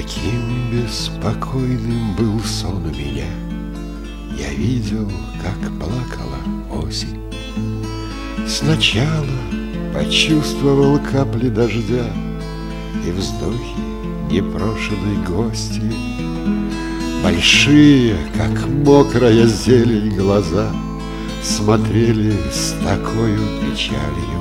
Каким беспокойным был сон у меня. Я видел, как плакала осень. Сначала почувствовал капли дождя и вздохи непрошенной гости. Большие, как мокрая зелень, глаза смотрели с такою печалью.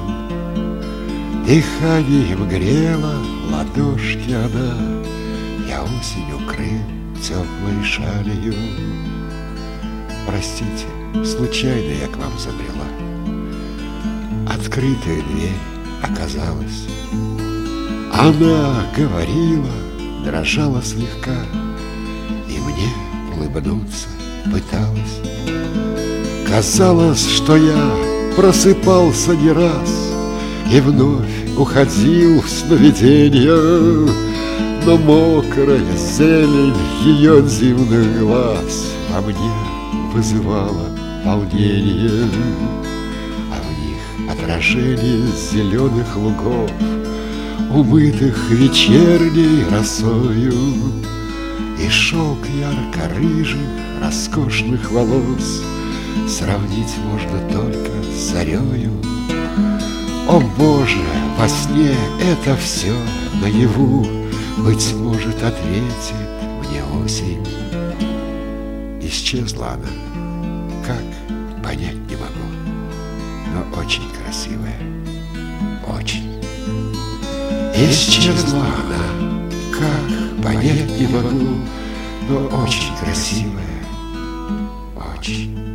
Дыханием грела ладошки она, я осень укрыл теплой шалью. Простите, случайно я к вам забрела. Открытая дверь оказалась. Она говорила, дрожала слегка, и мне улыбнуться пыталась. Казалось, что я просыпался не раз и вновь уходил в сновиденье, но мокрая зелень ее дивных глаз во мне вызывала волнение, а в них отражение зеленых лугов, умытых вечерней росою, и шелк ярко-рыжих роскошных волос сравнить можно только с зарею. О Боже, во сне это все наяву, быть может, ответит мне осень. Исчезла она, как, понять не могу, но очень красивая, очень. Исчезла она, как, понять не могу, но очень красивая, очень.